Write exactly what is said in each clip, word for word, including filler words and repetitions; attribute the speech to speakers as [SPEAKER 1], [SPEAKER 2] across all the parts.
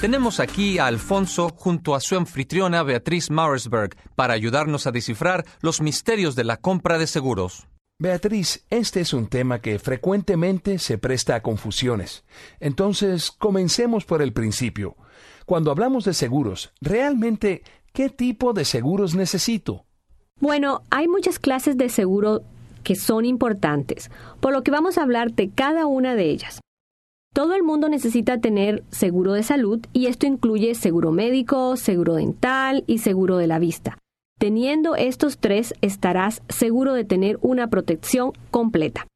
[SPEAKER 1] Tenemos aquí a Alfonso junto a su anfitriona Beatriz Mauersberg para ayudarnos a descifrar los misterios de la compra de seguros.
[SPEAKER 2] Beatriz, este es un tema que frecuentemente se presta a confusiones. Entonces, comencemos por el principio. Cuando hablamos de seguros, ¿realmente qué tipo de seguros necesito?
[SPEAKER 3] Bueno, hay muchas clases de seguro que son importantes, por lo que vamos a hablar de cada una de ellas. Todo el mundo necesita tener seguro de salud y esto incluye seguro médico, seguro dental y seguro de la vista. Teniendo estos tres, estarás seguro de tener una protección completa.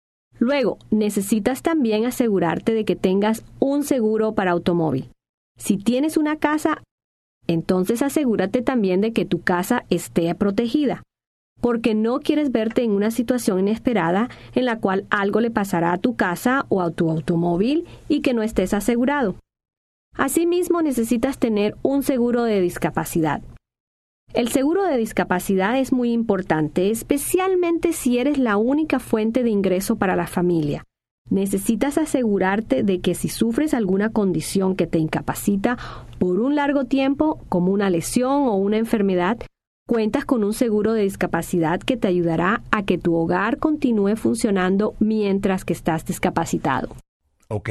[SPEAKER 3] Luego, necesitas también asegurarte de que tengas un seguro para automóvil. Si tienes una casa, entonces asegúrate también de que tu casa esté protegida, porque no quieres verte en una situación inesperada en la cual algo le pasará a tu casa o a tu automóvil y que no estés asegurado. Asimismo, necesitas tener un seguro de discapacidad. El seguro de discapacidad es muy importante, especialmente si eres la única fuente de ingreso para la familia. Necesitas asegurarte de que si sufres alguna condición que te incapacita por un largo tiempo, como una lesión o una enfermedad, cuentas con un seguro de discapacidad que te ayudará a que tu hogar continúe funcionando mientras que estás discapacitado.
[SPEAKER 2] Ok.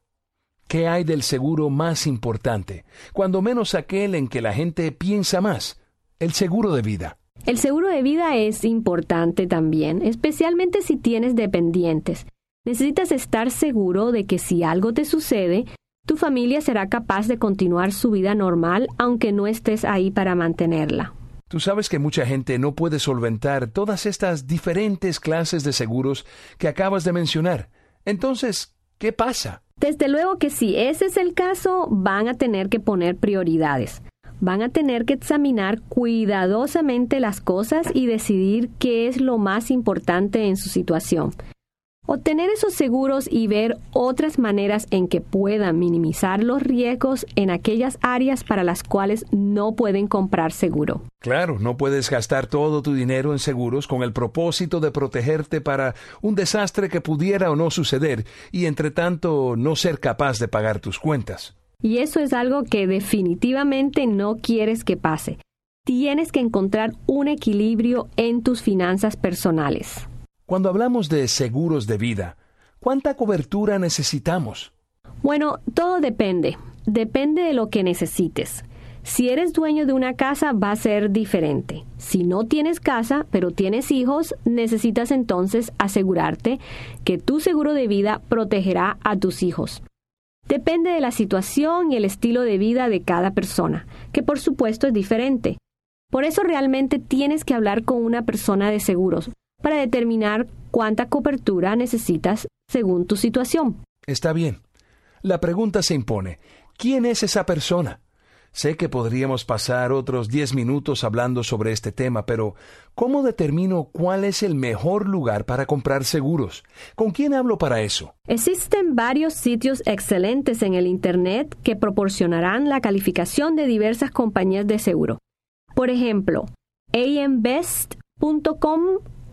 [SPEAKER 2] ¿Qué hay del seguro más importante? Cuando menos aquel en que la gente piensa más. El seguro de vida.
[SPEAKER 3] El seguro de vida es importante también, especialmente si tienes dependientes. Necesitas estar seguro de que si algo te sucede, tu familia será capaz de continuar su vida normal aunque no estés ahí para mantenerla.
[SPEAKER 2] Tú sabes que mucha gente no puede solventar todas estas diferentes clases de seguros que acabas de mencionar. Entonces, ¿qué pasa?
[SPEAKER 3] Desde luego que si ese es el caso, van a tener que poner prioridades. Van a tener que examinar cuidadosamente las cosas y decidir qué es lo más importante en su situación. Obtener esos seguros y ver otras maneras en que puedan minimizar los riesgos en aquellas áreas para las cuales no pueden comprar seguro.
[SPEAKER 2] Claro, no puedes gastar todo tu dinero en seguros con el propósito de protegerte para un desastre que pudiera o no suceder y entre tanto no ser capaz de pagar tus cuentas.
[SPEAKER 3] Y eso es algo que definitivamente no quieres que pase. Tienes que encontrar un equilibrio en tus finanzas personales.
[SPEAKER 2] Cuando hablamos de seguros de vida, ¿cuánta cobertura necesitamos?
[SPEAKER 3] Bueno, todo depende. Depende de lo que necesites. Si eres dueño de una casa, va a ser diferente. Si no tienes casa, pero tienes hijos, necesitas entonces asegurarte que tu seguro de vida protegerá a tus hijos. Depende de la situación y el estilo de vida de cada persona, que por supuesto es diferente. Por eso realmente tienes que hablar con una persona de seguros para determinar cuánta cobertura necesitas según tu situación.
[SPEAKER 2] Está bien. La pregunta se impone. ¿Quién es esa persona? Sé que podríamos pasar otros diez minutos hablando sobre este tema, pero ¿cómo determino cuál es el mejor lugar para comprar seguros? ¿Con quién hablo para eso?
[SPEAKER 3] Existen varios sitios excelentes en el Internet que proporcionarán la calificación de diversas compañías de seguro. Por ejemplo, a m best punto com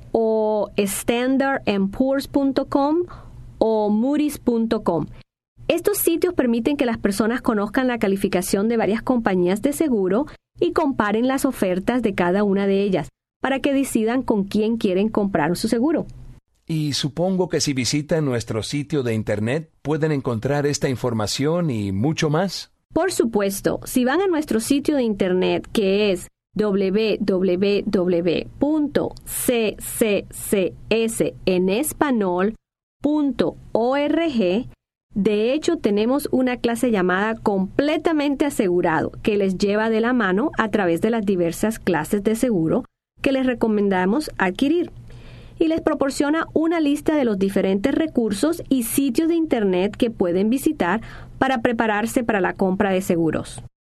[SPEAKER 3] o standard and poors punto com o moodys punto com. Estos sitios permiten que las personas conozcan la calificación de varias compañías de seguro y comparen las ofertas de cada una de ellas para que decidan con quién quieren comprar su seguro.
[SPEAKER 2] Y supongo que si visitan nuestro sitio de Internet pueden encontrar esta información y mucho más.
[SPEAKER 3] Por supuesto, si van a nuestro sitio de Internet que es w w w punto c c c s en español punto org, de hecho, tenemos una clase llamada Completamente Asegurado, que les lleva de la mano a través de las diversas clases de seguro que les recomendamos adquirir. Y les proporciona una lista de los diferentes recursos y sitios de Internet que pueden visitar para prepararse para la compra de seguros.